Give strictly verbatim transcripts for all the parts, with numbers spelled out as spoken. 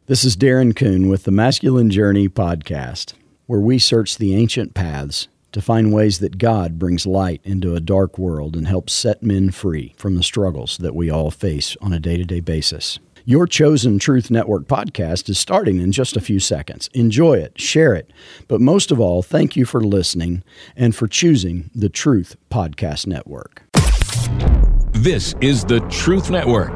This is Darren Kuhn with the Masculine Journey podcast, where we search the ancient paths to find ways that God brings light into a dark world and helps set men free from the struggles that we all face on a day-to-day basis. Your Chosen Truth Network podcast is starting in just a few seconds. Enjoy it, share it, but most of all, thank you for listening and for choosing the Truth Podcast Network. This is the Truth Network.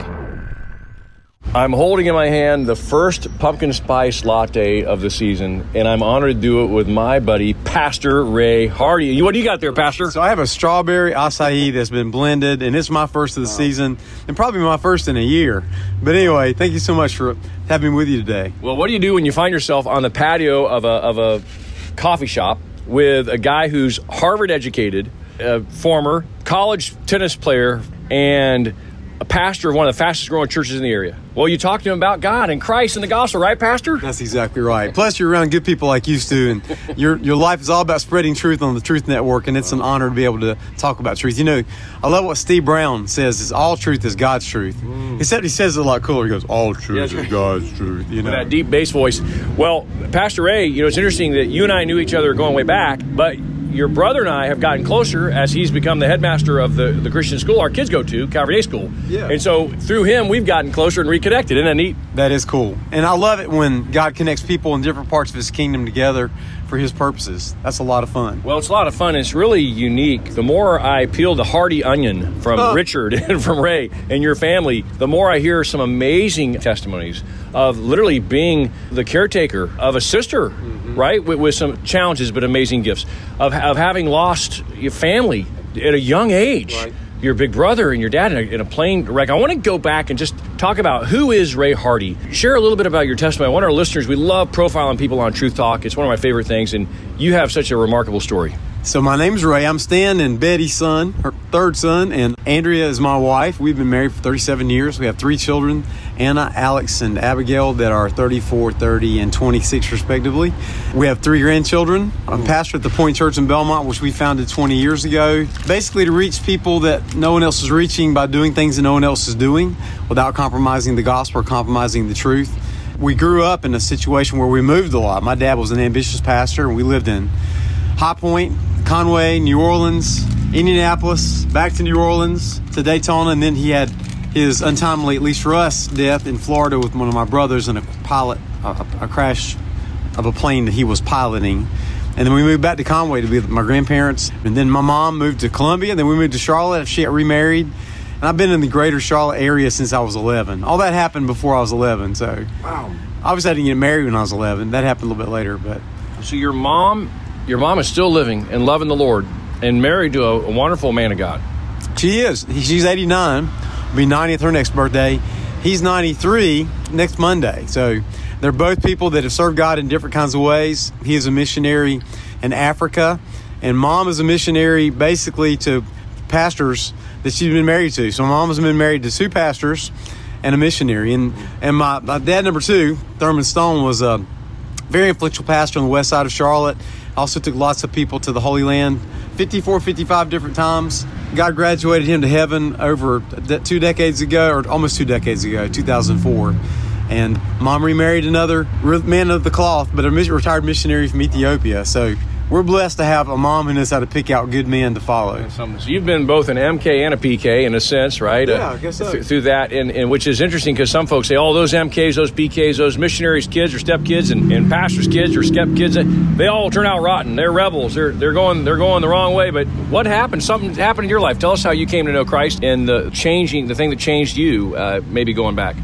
I'm holding in my hand the first pumpkin spice latte of the season, and I'm honored to do it with my buddy, Pastor Ray Hardy. What do you got there, Pastor? So I have a strawberry acai that's been blended, and it's my first of the season, and probably my first in a year. But anyway, thank you so much for having me with you today. Well, what do you do when you find yourself on the patio of a, of a coffee shop with a guy who's Harvard educated, a former college tennis player, and a pastor of one of the fastest growing churches in the area? Well, you talk to him about God and Christ and the gospel, right, Pastor? That's exactly right. Plus, you're around good people like you, Stu, and your your life is all about spreading truth on the Truth Network, and it's an honor to be able to talk about truth. You know, I love what Steve Brown says, is all truth is God's truth. Mm. Except he says it a lot cooler. He goes, all truth yes, is God's truth. You know, with that deep bass voice. Well, Pastor Ray, you know, it's interesting that you and I knew each other going way back, but your brother and I have gotten closer as he's become the headmaster of the, the Christian school our kids go to, Calvary Day School. Yeah. And so through him, we've gotten closer and reconnected. Isn't that neat? That is cool. And I love it when God connects people in different parts of his kingdom together for his purposes. That's a lot of fun. Well, it's a lot of fun. It's really unique. The more I peel the hearty onion from uh. Richard and from Ray and your family, the more I hear some amazing testimonies of literally being the caretaker of a sister, mm-hmm. right? With, with some challenges, but amazing gifts. Of, of having lost your family at a young age. Right. Your big brother and your dad in a, in a plane wreck. I want to go back and just talk about who is Ray Hardy. Share a little bit about your testimony. I want our listeners, we love profiling people on Truth Talk. It's one of my favorite things, and you have such a remarkable story. So my name's Ray. I'm Stan and Betty's son, her third son, and Andrea is my wife. We've been married for thirty-seven years. We have three children, Anna, Alex, and Abigail, that are thirty-four, thirty, and twenty-six respectively. We have three grandchildren. I'm pastor at the Point Church in Belmont, which we founded twenty years ago, basically to reach people that no one else is reaching by doing things that no one else is doing without compromising the gospel or compromising the truth. We grew up in a situation where we moved a lot. My dad was an ambitious pastor, and we lived in High Point, Conway, New Orleans, Indianapolis, back to New Orleans, to Daytona, and then he had his untimely, at least for us, death in Florida with one of my brothers in a pilot, a, a crash of a plane that he was piloting. And then we moved back to Conway to be with my grandparents. And then my mom moved to Columbia, and then we moved to Charlotte. She got remarried. And I've been in the greater Charlotte area since I was eleven. All that happened before I was eleven, so wow. Obviously I didn't get married when I was eleven. That happened a little bit later. But so your mom... Your mom is still living and loving the Lord and married to a, a wonderful man of God. She is. She's eighty-nine. Will be ninetieth her next birthday. He's ninety-three next Monday. So they're both people that have served God in different kinds of ways. He is a missionary in Africa, and Mom is a missionary basically to pastors that she's been married to. So Mom has been married to two pastors and a missionary. And and my, my dad, number two, Thurman Stone, was a very influential pastor on the west side of Charlotte. Also took lots of people to the Holy Land, fifty-four, fifty-five different times. God graduated him to heaven over two decades ago, or almost two decades ago, two thousand four. And Mom remarried another man of the cloth, but a retired missionary from Ethiopia. So we're blessed to have a mom who knows how to pick out good men to follow. So you've been both an M K and a P K in a sense, right? Yeah, uh, I guess so. Th- through that, and, and which is interesting because some folks say, oh, those M Ks, those P Ks, those missionaries' kids or step kids and, and pastors' kids or step kids, they all turn out rotten. They're rebels. They're they're going they're going the wrong way. But what happened? Something happened in your life. Tell us how you came to know Christ and the changing, the thing that changed you, uh, maybe going back.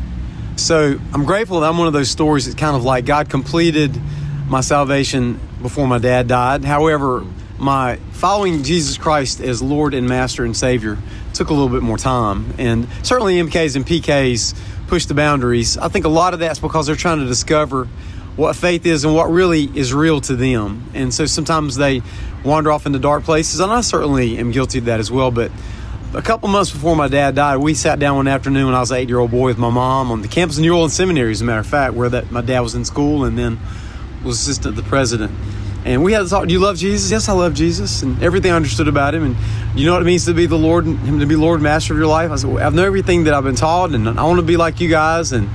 So I'm grateful that I'm one of those stories that kind of like God completed my salvation before my dad died. However, my following Jesus Christ as Lord and Master and Savior took a little bit more time. And certainly M Ks and P Ks push the boundaries. I think a lot of that's because they're trying to discover what faith is and what really is real to them. And so sometimes they wander off into dark places. And I certainly am guilty of that as well. But a couple months before my dad died, we sat down one afternoon when I was an eight-year-old boy with my mom on the campus of New Orleans Seminary, as a matter of fact, where that my dad was in school and then was assistant to the president. And we had to talk, do you love Jesus? Yes, I love Jesus. And everything I understood about him. And you know what it means to be the Lord, him to be Lord and Master of your life? I said, well, I know everything that I've been taught, and I want to be like you guys. And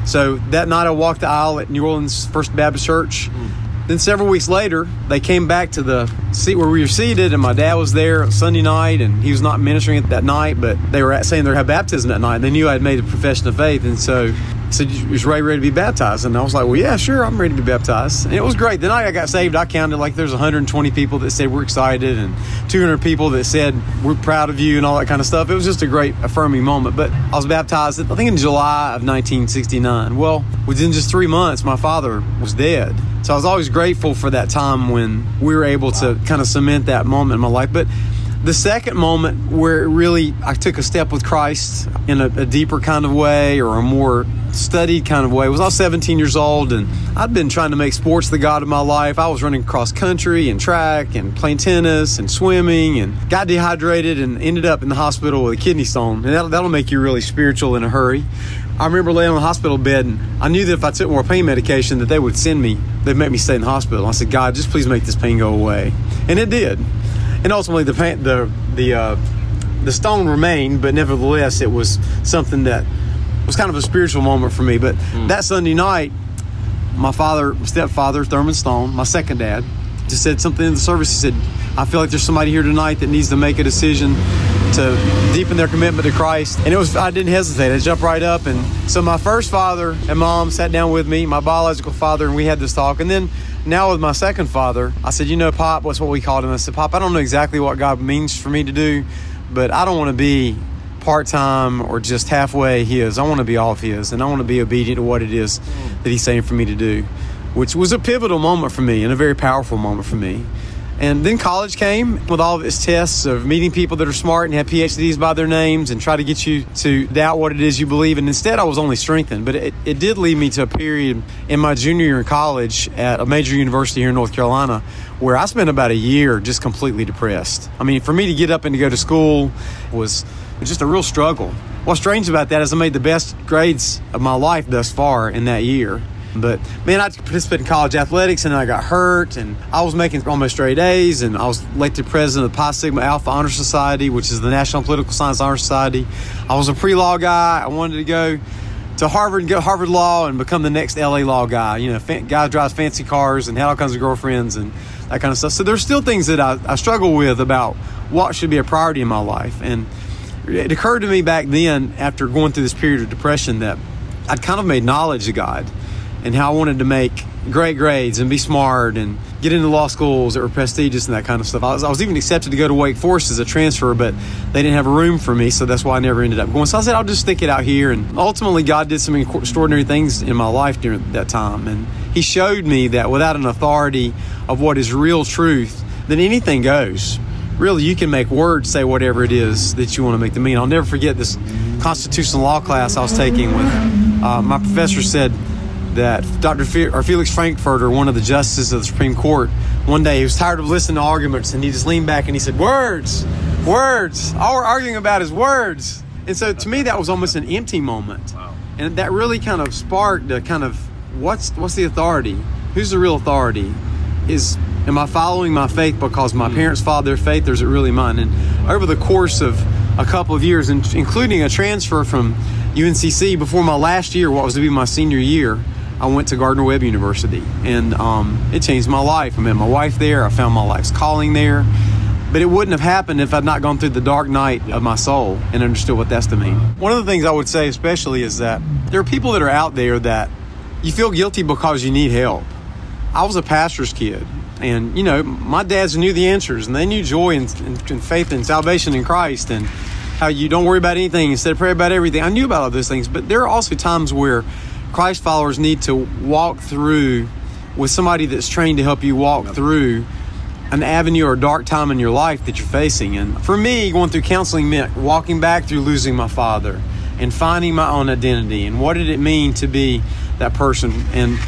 So that night I walked the aisle at New Orleans First Baptist Church. Mm. Then several weeks later, they came back to the seat where we were seated, and my dad was there on Sunday night, and he was not ministering that night, but they were saying they were having baptism that night. They knew I had made a profession of faith, and so he said, "Is Ray ready to be baptized?" And I was like, "Well, yeah, sure, I'm ready to be baptized." And it was great. The night I got saved, I counted like there's one hundred twenty people that said we're excited, and two hundred people that said we're proud of you and all that kind of stuff. It was just a great affirming moment. But I was baptized, I think, in July of nineteen sixty-nine. Well, within just three months, my father was dead. So I was always grateful for that time when we were able to kind of cement that moment in my life. But the second moment where really I took a step with Christ in a, a deeper kind of way, or a more studied kind of way, was I was seventeen years old, and I'd been trying to make sports the god of my life. I was running cross country and track and playing tennis and swimming, and got dehydrated and ended up in the hospital with a kidney stone. And that'll, that'll make you really spiritual in a hurry. I remember laying on the hospital bed, and I knew that if I took more pain medication that they would send me, they'd make me stay in the hospital. I said, "God, just please make this pain go away." And it did. And ultimately the pain, the the uh, the stone remained, but nevertheless it was something that was kind of a spiritual moment for me. But mm. that Sunday night, my father, stepfather, Thurman Stone, my second dad, just said something in the service. He said, "I feel like there's somebody here tonight that needs to make a decision to deepen their commitment to Christ." And it was, I didn't hesitate. I jumped right up. And so my first father and mom sat down with me, my biological father, and we had this talk. And then now with my second father, I said, "You know, Pop," what's what we called him. I said, "Pop, I don't know exactly what God means for me to do, but I don't want to be part-time or just halfway his. I want to be all of his, and I want to be obedient to what it is that he's saying for me to do," which was a pivotal moment for me and a very powerful moment for me. And then college came with all of its tests of meeting people that are smart and have P H Ds by their names and try to get you to doubt what it is you believe. And instead, I was only strengthened. But it, it did lead me to a period in my junior year in college at a major university here in North Carolina where I spent about a year just completely depressed. I mean, for me to get up and to go to school was just a real struggle. What's strange about that is I made the best grades of my life thus far in that year. But, man, I participated in college athletics, and I got hurt, and I was making almost straight A's, and I was elected president of the Pi Sigma Alpha Honor Society, which is the National Political Science Honor Society. I was a pre-law guy. I wanted to go to Harvard and go Harvard Law and become the next L A law guy. You know, fan, guy drives fancy cars and had all kinds of girlfriends and that kind of stuff. So there's still things that I, I struggle with about what should be a priority in my life. And it occurred to me back then, after going through this period of depression, that I'd kind of made knowledge of God and how I wanted to make great grades and be smart and get into law schools that were prestigious and that kind of stuff. I was, I was even accepted to go to Wake Forest as a transfer, but they didn't have a room for me, so that's why I never ended up going. So I said, I'll just stick it out here. And ultimately, God did some extraordinary things in my life during that time. And he showed me that without an authority of what is real truth, then anything goes. Really, you can make words say whatever it is that you want to make them mean. I'll never forget this constitutional law class I was taking with uh, my professor said that Doctor Fe- or Felix Frankfurter, one of the justices of the Supreme Court, one day he was tired of listening to arguments, and he just leaned back and he said, "Words, words. All we're arguing about is words." And so to me, that was almost an empty moment. Wow. And that really kind of sparked a kind of, what's what's the authority? Who's the real authority? Is am I following my faith because my parents followed their faith, or is it really mine? And over the course of a couple of years, including a transfer from U N C C before my last year, what was to be my senior year, I went to Gardner-Webb University, and um, it changed my life. I met my wife there. I found my life's calling there. But it wouldn't have happened if I'd not gone through the dark night of my soul and understood what that's to mean. One of the things I would say especially is that there are people that are out there that you feel guilty because you need help. I was a pastor's kid, and, you know, my dads knew the answers, and they knew joy and, and, and faith and salvation in Christ and how you don't worry about anything, instead of pray about everything. I knew about all those things, but there are also times where Christ followers need to walk through with somebody that's trained to help you walk through an avenue or a dark time in your life that you're facing. And for me, going through counseling meant walking back through losing my father and finding my own identity and what did it mean to be that person. And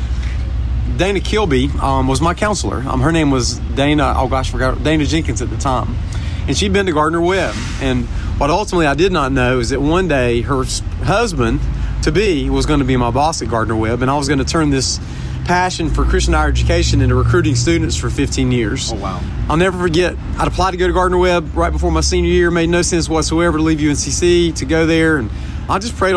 Dana Kilby um, was my counselor. Um, her name was Dana, oh gosh, I forgot, Dana Jenkins at the time. And she'd been to Gardner-Webb. And what ultimately I did not know is that one day her husband to be was going to be my boss at Gardner-Webb, and I was going to turn this passion for Christian higher education into recruiting students for fifteen years. Oh, wow. I'll never forget, I'd applied to go to Gardner-Webb right before my senior year. Made no sense whatsoever to leave U N C C, to go there, and I just prayed on my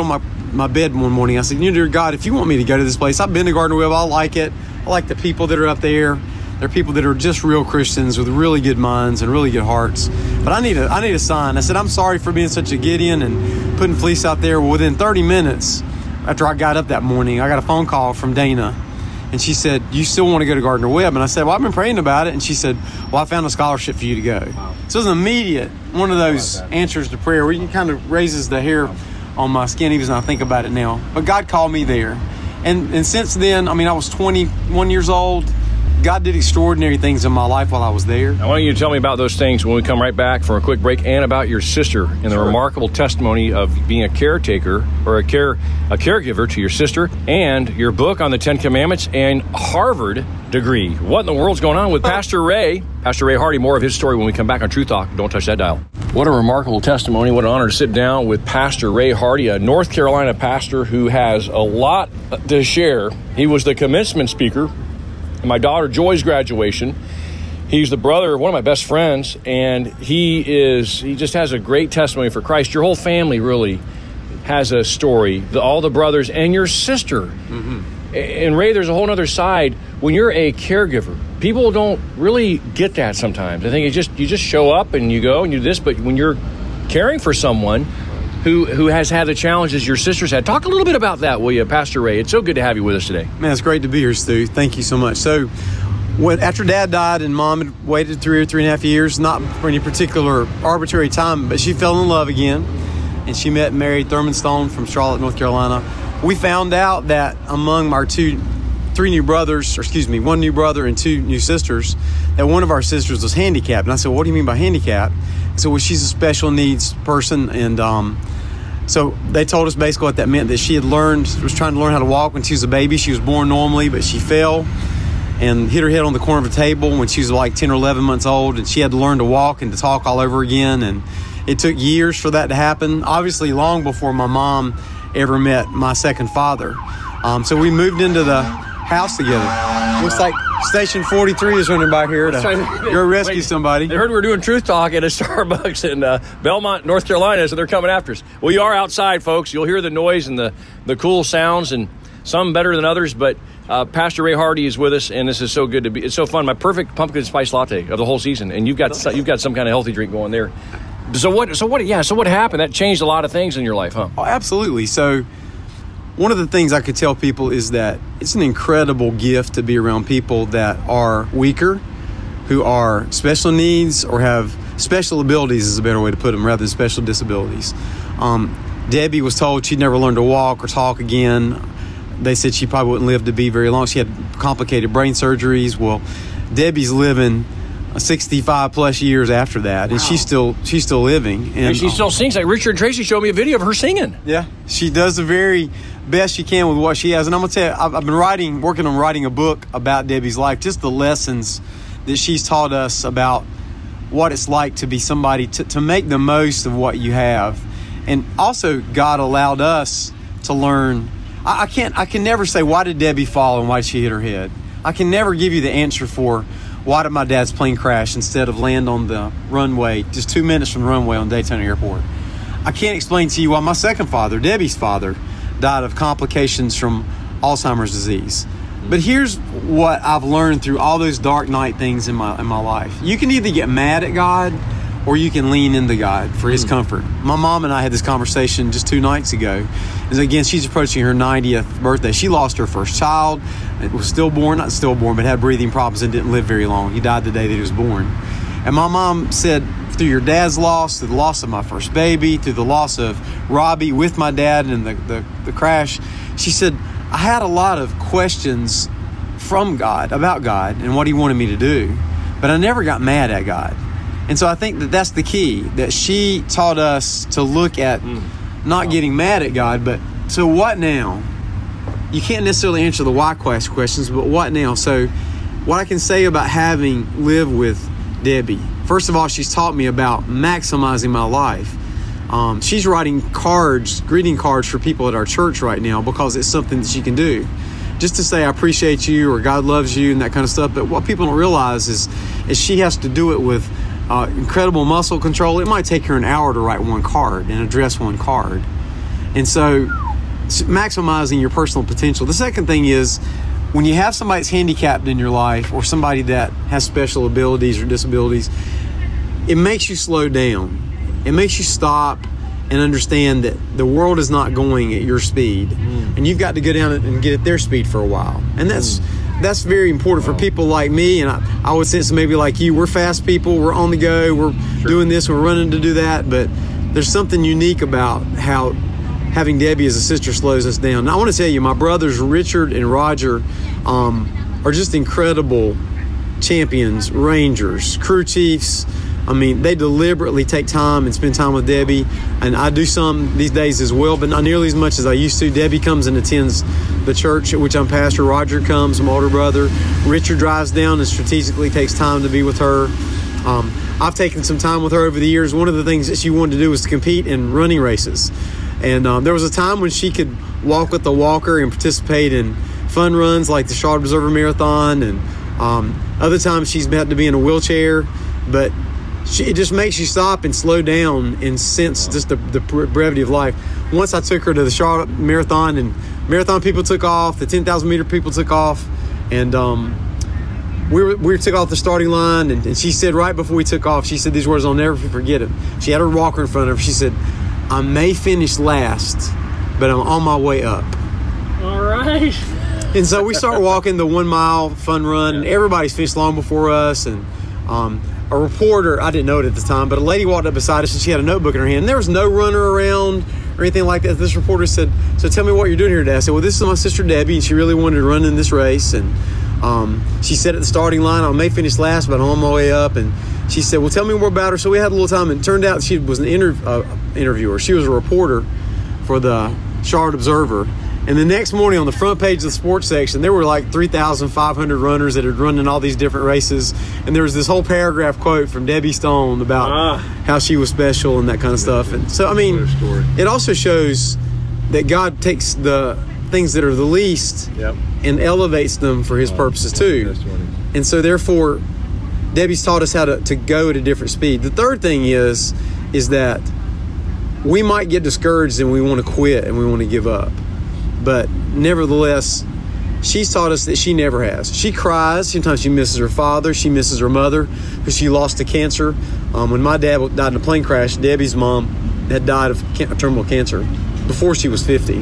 my bed one morning. I said, you know, dear God, if you want me to go to this place, I've been to Gardner Webb. I like it. I like the people that are up there. They're people that are just real Christians with really good minds and really good hearts. But I need a I need a sign. I said, I'm sorry for being such a Gideon and putting fleece out there. Well, within thirty minutes after I got up that morning, I got a phone call from Dana. And she said, you still want to go to Gardner Webb? And I said, well, I've been praying about it. And she said, well, I found a scholarship for you to go. Wow. So it was immediate, one of those answers to prayer where you kind of raises the hair on my skin even as I think about it now. But God called me there. And and since then, I mean, I was twenty-one years old. God did extraordinary things in my life while I was there. I want you to tell me about those things when we come right back from a quick break, and about your sister and the sure. remarkable testimony of being a caretaker or a care a caregiver to your sister, and your book on the Ten Commandments and Harvard degree. What in the world's going on with Pastor Ray? Pastor Ray Hardy, more of his story when we come back on Truth Talk. Don't touch that dial. What a remarkable testimony. What an honor to sit down with Pastor Ray Hardy, a North Carolina pastor who has a lot to share. He was the commencement speaker at my daughter Joy's graduation. He's the brother of one of my best friends, and he is he just has a great testimony for Christ. Your whole family really has a story, the, all the brothers and your sister. Mm-hmm. And Ray, there's a whole other side. When you're a caregiver, people don't really get that sometimes. I think it just you just show up and you go and you do this, but when you're caring for someone who who has had the challenges your sister's had, talk a little bit about that, will you, Pastor Ray? It's so good to have you with us today. Man, it's great to be here, Stu. Thank you so much. So, when, after Dad died and Mom had waited three or three and a half years, not for any particular arbitrary time, but she fell in love again, and she met and married Thurman Stone from Charlotte, North Carolina. We found out that among our two, three new brothers, or excuse me, one new brother and two new sisters, that one of our sisters was handicapped. And I said, what do you mean by handicapped? So, well, she's a special needs person, and um, so they told us basically what that meant, that she had learned, was trying to learn how to walk when she was a baby. She was born normally, but she fell and hit her head on the corner of a table when she was like ten or eleven months old, and she had to learn to walk and to talk all over again. And it took years for that to happen, obviously long before my mom ever met my second father. Um, so we moved into the house together. Looks like Station forty-three is running by here to go rescue Wait, somebody. They heard we were doing Truth Talk at a Starbucks in uh, Belmont, North Carolina, so they're coming after us. We are outside, folks. You'll hear the noise and the, the cool sounds, and some better than others, but uh, Pastor Ray Hardy is with us, and this is so good to be. It's so fun. My perfect pumpkin spice latte of the whole season, and you've got some, you've got some kind of healthy drink going there. So what? So what? Yeah. So what happened? That changed a lot of things in your life, huh? Oh, absolutely. So one of the things I could tell people is that it's an incredible gift to be around people that are weaker, who are special needs or have special abilities is a better way to put them rather than special disabilities. Um, Debbie was told she'd never learn to walk or talk again. They said she probably wouldn't live to be very long. She had complicated brain surgeries. Well, Debbie's living sixty-five plus years after that, and wow. she's still she's still living. And, and she still sings. Like Richard Tracy showed me a video of her singing. Yeah, she does the very best she can with what she has. And I'm gonna tell you, I've, I've been writing, working on writing a book about Debbie's life, just the lessons that she's taught us about what it's like to be somebody to, to make the most of what you have, and also God allowed us to learn. I, I can't, I can never say why did Debbie fall and why did she hit her head. I can never give you the answer for why did my dad's plane crash instead of land on the runway just two minutes from the runway on Daytona Airport. I can't explain to you why my second father, Debbie's father, died of complications from Alzheimer's disease. But here's what I've learned through all those dark night things in my in my life. You can either get mad at God or you can lean into God for His comfort. My mom and I had this conversation just two nights ago. And again, she's approaching her ninetieth birthday. She lost her first child. It was stillborn, not stillborn, but had breathing problems and didn't live very long. He died the day that he was born. And my mom said, through your dad's loss, through the loss of my first baby, through the loss of Robbie with my dad and the, the, the crash, she said, I had a lot of questions from God, about God and what He wanted me to do, but I never got mad at God. And so I think that that's the key, that she taught us to look at mm. not getting mad at God, but so what now? You can't necessarily answer the why questions, but what now? So what I can say about having lived with Debbie, first of all, she's taught me about maximizing my life. Um, she's writing cards, greeting cards for people at our church right now because it's something that she can do. Just to say, I appreciate you or God loves you and that kind of stuff. But what people don't realize is, is she has to do it with uh, incredible muscle control. It might take her an hour to write one card and address one card. And so maximizing your personal potential. The second thing is, when you have somebody that's handicapped in your life or somebody that has special abilities or disabilities, it makes you slow down. It makes you stop and understand that the world is not going at your speed, mm. and you've got to go down and get at their speed for a while. And that's mm. that's very important wow. for people like me, and I, I would sense maybe like you. We're fast people. We're on the go. We're sure. doing this. We're running to do that. But there's something unique about how having Debbie as a sister slows us down. Now, I want to tell you, my brothers Richard and Roger um, are just incredible champions, rangers, crew chiefs. I mean, they deliberately take time and spend time with Debbie, and I do some these days as well, but not nearly as much as I used to. Debbie comes and attends the church at which I'm pastor. Roger comes, my older brother. Richard drives down and strategically takes time to be with her. Um, I've taken some time with her over the years. One of the things that she wanted to do was to compete in running races. And um, there was a time when she could walk with the walker and participate in fun runs like the Charlotte Observer Marathon, and um, other times she's had to be in a wheelchair. But she, it just makes you stop and slow down and sense just the, the brevity of life. Once I took her to the Charlotte Marathon, and marathon people took off, the ten thousand meter people took off, and um, we were, we took off the starting line, and, and she said right before we took off, she said these words, I'll never forget them. She had her walker in front of her. She said, I may finish last, but I'm on my way up. All right. And so we start walking the one mile fun run, and everybody's finished long before us. And um, a reporter, I didn't know it at the time, but a lady walked up beside us and she had a notebook in her hand. And there was no runner around or anything like that. This reporter said, so tell me what you're doing here today. I said, well, this is my sister Debbie, and she really wanted to run in this race. And um, she said at the starting line, I may finish last, but I'm on my way up. And she said, well, tell me more about her. So we had a little time, and it turned out she was an interv- uh, interviewer. She was a reporter for the Charlotte Observer. And the next morning on the front page of the sports section, there were like three thousand five hundred runners that had run in all these different races. And there was this whole paragraph quote from Debbie Stone about ah. how she was special and that kind of stuff. And so, I mean, it also shows that God takes the things that are the least yep. and elevates them for his oh, purposes too. And so therefore, Debbie's taught us how to, to go at a different speed. The third thing is, is that we might get discouraged and we want to quit and we want to give up. But nevertheless, she's taught us that she never has. She cries. Sometimes she misses her father. She misses her mother because she lost to cancer. Um, when my dad died in a plane crash, Debbie's mom had died of can- terminal cancer before she was fifty.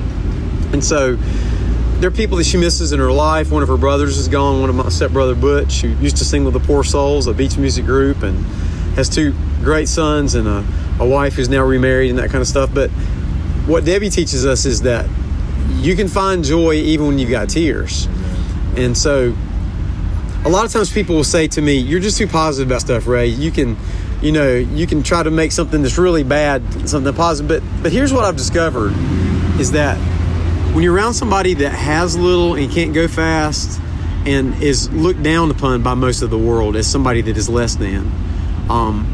And so there are people that she misses in her life. One of her brothers is gone. One of my stepbrother, Butch, who used to sing with the Poor Souls, a beach music group, and has two great sons and a, a wife who's now remarried and that kind of stuff. But what Debbie teaches us is that you can find joy even when you've got tears. And so a lot of times people will say to me, you're just too positive about stuff, Ray. You can, you know, you can try to make something that's really bad something positive. But, but here's what I've discovered is that when you're around somebody that has little and can't go fast and is looked down upon by most of the world as somebody that is less than, um,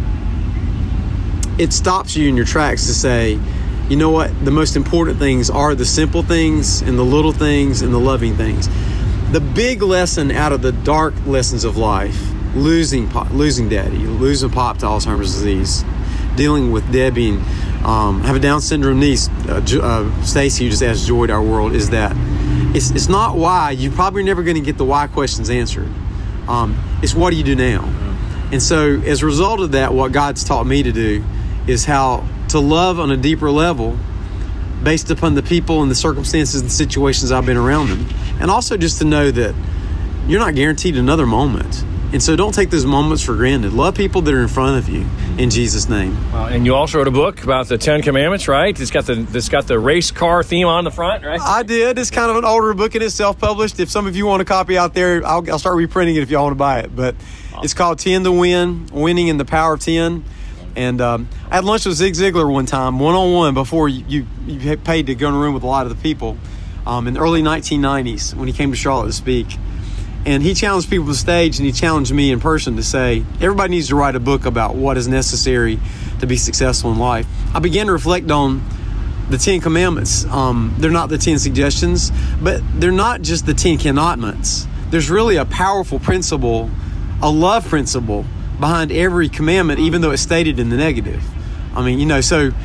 it stops you in your tracks to say, you know what? The most important things are the simple things and the little things and the loving things. The big lesson out of the dark lessons of life, losing Pop, losing Daddy, losing Pop to Alzheimer's disease, dealing with Debbie, and um, have a Down syndrome niece, uh, uh, Stacy, who just asked Joy to our world, is that it's it's not why. You're probably never going to get the why questions answered. Um, it's what do you do now? And so as a result of that, what God's taught me to do is how to love on a deeper level based upon the people and the circumstances and situations I've been around them. And also just to know that you're not guaranteed another moment. And so don't take those moments for granted. Love people that are in front of you in Jesus' name. Uh, and you also wrote a book about the Ten Commandments, right? It's got the it's got the race car theme on the front, right? I did. It's kind of an older book and it's self-published. If some of you want a copy out there, I'll, I'll start reprinting it if y'all want to buy it. But awesome. It's called ten to Win, Winning in the Power of ten. And um, I had lunch with Zig Ziglar one time, one-on-one, before you, you, you paid to go in a room with a lot of the people um, in the early nineteen nineties when he came to Charlotte to speak. And he challenged people to the stage, and he challenged me in person to say, everybody needs to write a book about what is necessary to be successful in life. I began to reflect on the Ten Commandments. Um, they're not the ten suggestions, but they're not just the ten cannotments. There's really a powerful principle, a love principle behind every commandment, even though it's stated in the negative. I mean, you know, so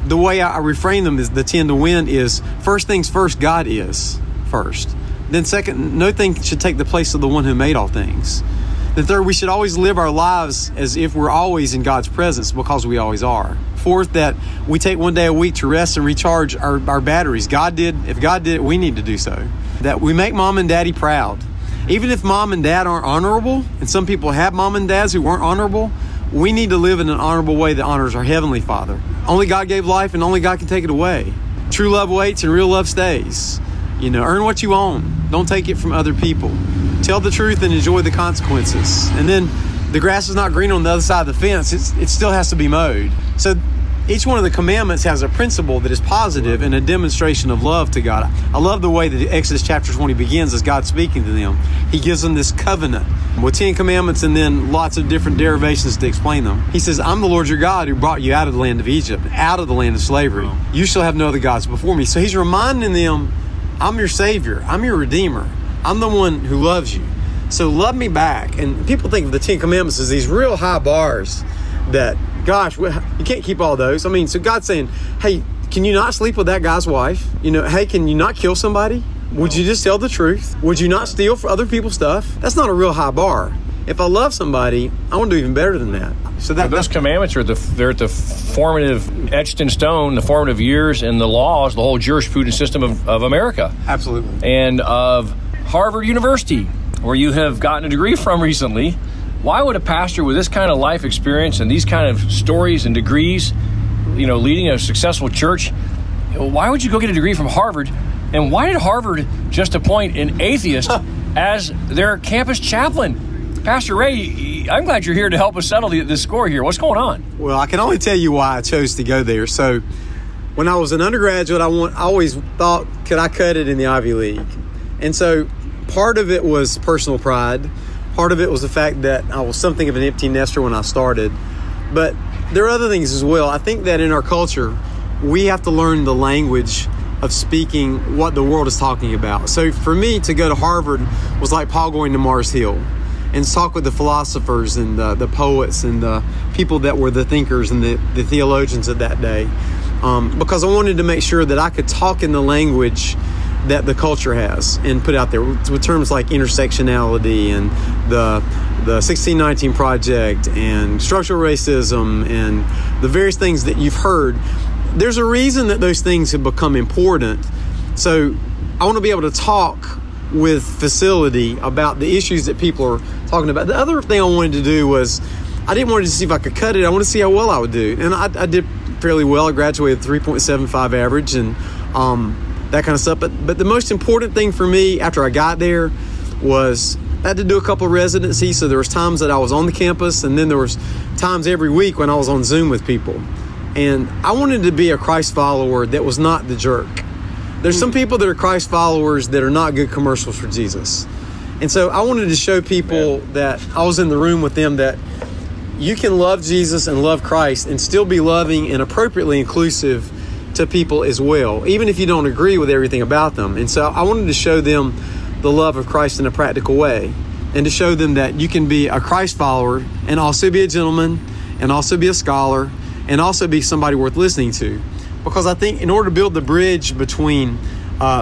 the way I reframe them is the ten to win is first things first, God is first. Then second, no thing should take the place of the one who made all things. Then third, we should always live our lives as if we're always in God's presence, because we always are. Fourth, that we take one day a week to rest and recharge our, our batteries. God did, if God did it, we need to do so. That we make mom and daddy proud. Even if mom and dad aren't honorable, and some people have mom and dads who aren't honorable, we need to live in an honorable way that honors our Heavenly Father. Only God gave life, and only God can take it away. True love waits and real love stays. You know, earn what you own. Don't take it from other people. Tell the truth and enjoy the consequences. And then the grass is not green on the other side of the fence. It's, it still has to be mowed. So each one of the commandments has a principle that is positive and a demonstration of love to God. I love the way that Exodus chapter twenty begins as God speaking to them. He gives them this covenant with ten commandments and then lots of different derivations to explain them. He says, I'm the Lord your God who brought you out of the land of Egypt, out of the land of slavery. You shall have no other gods before me. So he's reminding them, I'm your Savior. I'm your Redeemer. I'm the one who loves you. So love me back. And people think of the Ten Commandments as these real high bars that, gosh, you can't keep all those. I mean, so God's saying, hey, can you not sleep with that guy's wife? You know, hey, can you not kill somebody? Would you just tell the truth? Would you not steal for other people's stuff? That's not a real high bar. If I love somebody, I want to do even better than that. So that, those commandments are the they're at the formative, etched in stone, the formative years and the laws, the whole jurisprudence system of, of America. Absolutely. And of Harvard University, where you have gotten a degree from recently. Why would a pastor with this kind of life experience and these kind of stories and degrees, you know, leading a successful church, why would you go get a degree from Harvard? And why did Harvard just appoint an atheist as their campus chaplain? Pastor Ray, I'm glad you're here to help us settle the, the score here. What's going on? Well, I can only tell you why I chose to go there. So when I was an undergraduate, I, want, I always thought, could I cut it in the Ivy League? And so part of it was personal pride. Part of it was the fact that I was something of an empty nester when I started. But there are other things as well. I think that in our culture, we have to learn the language of speaking what the world is talking about. So for me to go to Harvard was like Paul going to Mars Hill and talk with the philosophers and the, the poets and the people that were the thinkers and the, the theologians of that day. Um, because I wanted to make sure that I could talk in the language that the culture has and put out there with terms like intersectionality and the the sixteen nineteen Project and structural racism and the various things that you've heard. There's a reason that those things have become important. So I want to be able to talk with facility about the issues that people are talking about. The other thing I wanted to do was I didn't want to see if I could cut it. I wanted to see how well I would do. And I, I did fairly well. I graduated three point seven five average and um, that kind of stuff. But but the most important thing for me after I got there was I had to do a couple of residencies. So there was times that I was on the campus, and then there was times every week when I was on Zoom with people. And I wanted to be a Christ follower that was not the jerk. There's some people that are Christ followers that are not good commercials for Jesus. And so I wanted to show people Man. that I was in the room with them that you can love Jesus and love Christ and still be loving and appropriately inclusive to people as well, even if you don't agree with everything about them. And so I wanted to show them the love of Christ in a practical way and to show them that you can be a Christ follower and also be a gentleman and also be a scholar and also be somebody worth listening to. Because I think in order to build the bridge between uh,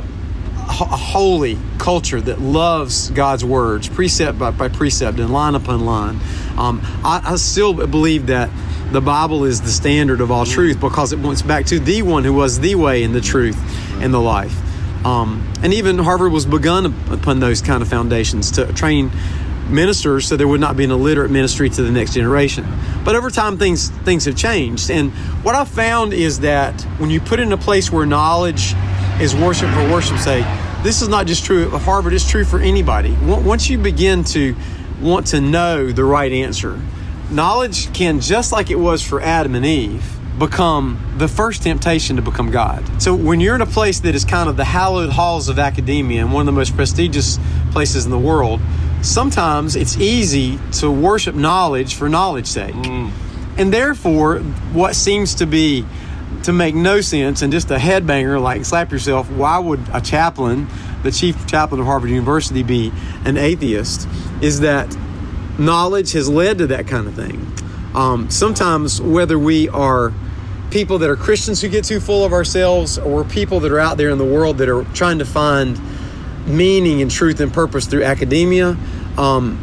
a holy culture that loves God's words, precept by, by precept and line upon line, um, I, I still believe that the Bible is the standard of all truth because it points back to the one who was the way and the truth and the life. Um, and even Harvard was begun upon those kind of foundations to train ministers so there would not be an illiterate ministry to the next generation. But over time, things things have changed. And what I found is that when you put it in a place where knowledge is worship for worship's sake, this is not just true at Harvard, it's true for anybody. Once you begin to want to know the right answer, knowledge can, just like it was for Adam and Eve, become the first temptation to become God. So when you're in a place that is kind of the hallowed halls of academia and one of the most prestigious places in the world, sometimes it's easy to worship knowledge for knowledge's sake. Mm. And therefore, what seems to be to make no sense and just a headbanger, like slap yourself, why would a chaplain, the chief chaplain of Harvard University, be an atheist, is that knowledge has led to that kind of thing. Um, sometimes whether we are people that are Christians who get too full of ourselves, or we're people that are out there in the world that are trying to find meaning and truth and purpose through academia. Um,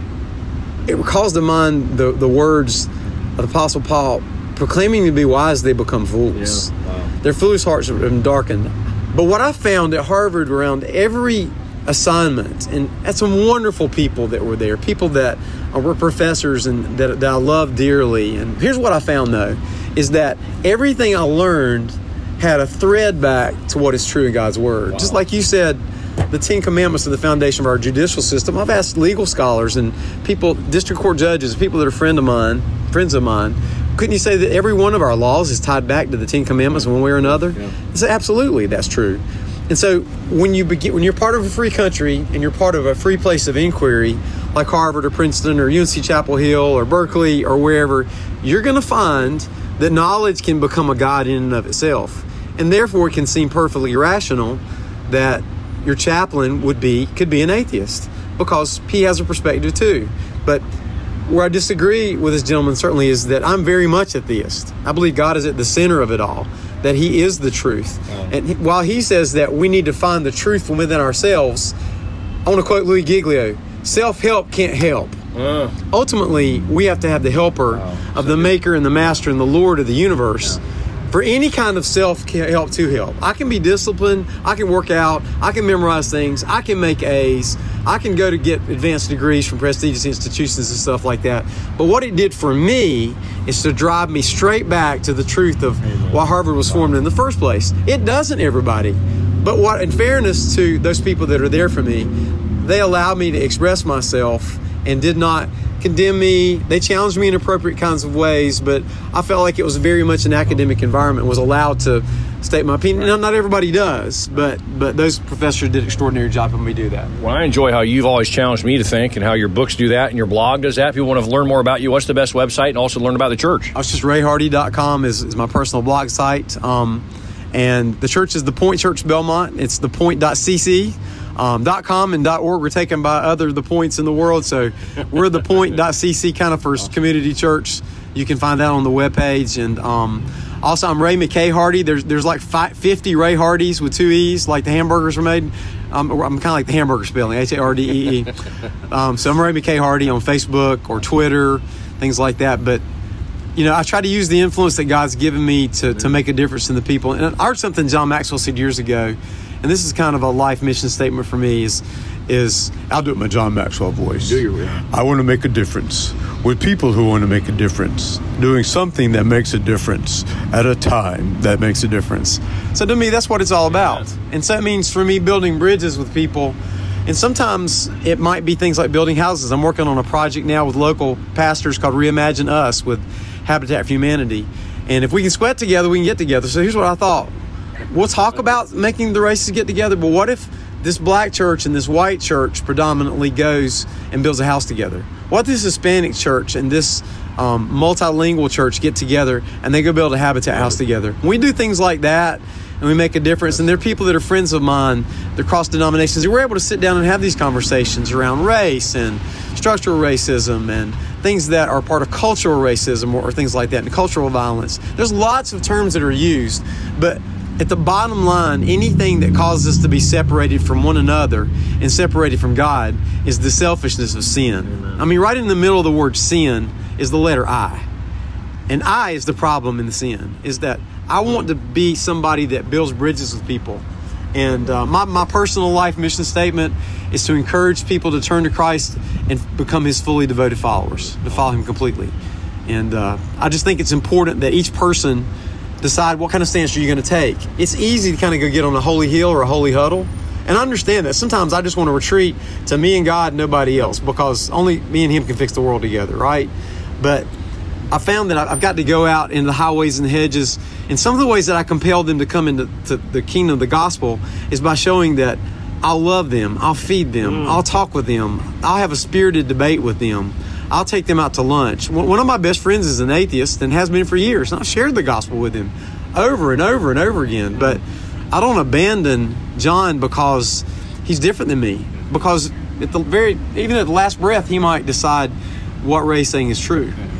it calls to mind the, the words of the Apostle Paul, proclaiming to be wise, they become fools. Yeah. Wow. Their foolish hearts have been darkened. But what I found at Harvard around every assignment, and had some wonderful people that were there, people that were professors and that, that I love dearly. And here's what I found, though, is that everything I learned had a thread back to what is true in God's Word. Wow. Just like you said, the Ten Commandments are the foundation of our judicial system. I've asked legal scholars and people, district court judges, people that are friend of mine, friends of mine, couldn't you say that every one of our laws is tied back to the Ten Commandments one way or another? Yeah. I say, absolutely, that's true. And so when you begin, when you're part of a free country and you're part of a free place of inquiry, like Harvard or Princeton or U N C Chapel Hill or Berkeley or wherever, you're going to find that knowledge can become a God in and of itself. And therefore it can seem perfectly irrational that your chaplain would be, could be an atheist, because he has a perspective too. But where I disagree with this gentleman certainly is that I'm very much a theist. I believe God is at the center of it all, that he is the truth. Oh. And he, while he says that we need to find the truth from within ourselves, I want to quote Louis Giglio, self-help can't help. Uh. Ultimately, we have to have the helper wow. of the maker and the master and the Lord of the universe. Yeah. For any kind of self-help to help. I can be disciplined, I can work out, I can memorize things, I can make A's, I can go to get advanced degrees from prestigious institutions and stuff like that. But what it did for me is to drive me straight back to the truth of Amen. Why Harvard was formed in the first place. It doesn't, everybody. But what, in fairness to those people that are there for me, they allowed me to express myself and did not condemn me. They challenged me in appropriate kinds of ways, but I felt like it was very much an academic environment, was allowed to state my opinion. Now, not everybody does, but but those professors did an extraordinary job helping me do that. Well, I enjoy how you've always challenged me to think, and how your books do that and your blog does that. If you want to learn more about you, what's the best website, and also learn about the church? I was just ray hardy dot com is, is my personal blog site. Um, and the church is the Point Church Belmont. It's the point dot c c. Um, .com and .org were taken by other the points in the world, so we're the point dot c c kind of first community church. You can find that on the webpage. And um, also, I'm Ray McKay Hardy. There's there's like five, fifty Ray Hardys with two E's, like the hamburgers are made. Um, I'm kind of like the hamburger spelling, H A R D E E. um, so I'm Ray McKay Hardy on Facebook or Twitter, things like that. But you know, I try to use the influence that God's given me to to make a difference in the people. And I heard something John Maxwell said years ago. And this is kind of a life mission statement for me, is, is I'll do it in my John Maxwell voice. Do you? I want to make a difference with people who want to make a difference, doing something that makes a difference at a time that makes a difference. So to me, that's what it's all about. And so it means for me building bridges with people. And sometimes it might be things like building houses. I'm working on a project now with local pastors called Reimagine Us with Habitat for Humanity. And if we can sweat together, we can get together. So here's what I thought. We'll talk about making the races get together, but what if this black church and this white church predominantly goes and builds a house together? What if this Hispanic church and this um, multilingual church get together and they go build a Habitat house together? When we do things like that and we make a difference, and there are people that are friends of mine, they're cross denominations, and we're able to sit down and have these conversations around race and structural racism and things that are part of cultural racism or, or things like that, and cultural violence. There's lots of terms that are used, but at the bottom line, anything that causes us to be separated from one another and separated from God is the selfishness of sin. Amen. I mean, right in the middle of the word sin is the letter I. And I is the problem in the sin, is that I want to be somebody that builds bridges with people. And uh, my, my personal life mission statement is to encourage people to turn to Christ and become his fully devoted followers, to follow him completely. And uh, I just think it's important that each person decide what kind of stance are you going to take. It's easy to kind of go get on a holy hill or a holy huddle. And I understand that. Sometimes I just want to retreat to me and God, nobody else, because only me and him can fix the world together, right? But I found that I've got to go out into the highways and the hedges. And some of the ways that I compel them to come into to the kingdom of the gospel is by showing that I'll love them, I'll feed them, mm. I'll talk with them, I'll have a spirited debate with them. I'll take them out to lunch. One of my best friends is an atheist and has been for years. And I've shared the gospel with him over and over and over again. But I don't abandon John because he's different than me. Because at the very, even at the last breath, he might decide what Ray's saying is true.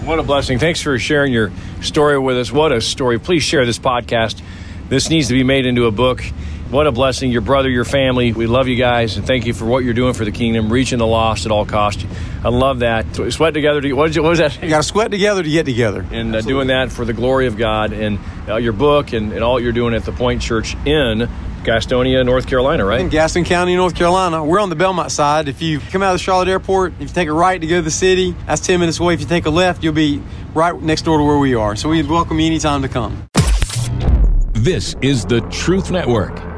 What a blessing. Thanks for sharing your story with us. What a story. Please share this podcast. This needs to be made into a book. What a blessing. Your brother, your family. We love you guys, and thank you for what you're doing for the kingdom, reaching the lost at all costs. I love that. Sweat together. To, what, is it, what was that? You got to sweat together to get together. And uh, doing that for the glory of God, and uh, your book and, and all you're doing at the Point Church in Gastonia, North Carolina, right? In Gaston County, North Carolina. We're on the Belmont side. If you come out of the Charlotte Airport, if you take a right to go to the city, that's ten minutes away. If you take a left, you'll be right next door to where we are. So we'd welcome you anytime to come. This is the Truth Network.